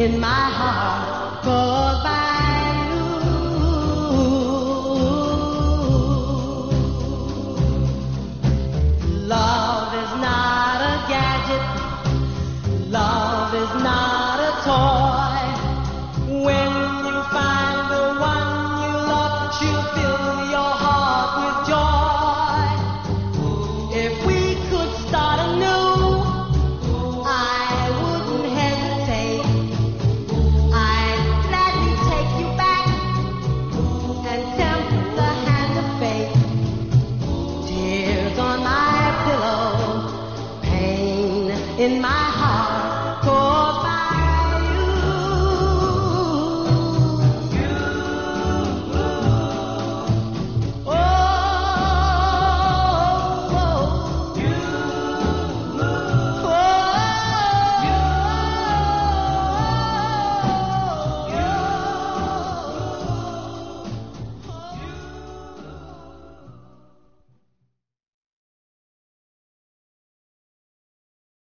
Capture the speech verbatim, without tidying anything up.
in my heart caused by you. Love is not a gadget. Love is not a toy. When you find the one you love, she'll fill your heart with joy. If we could start anew, I wouldn't hesitate. I'd gladly take you back and tempt the hand of fate. Tears on my pillow, pain in my heart, caused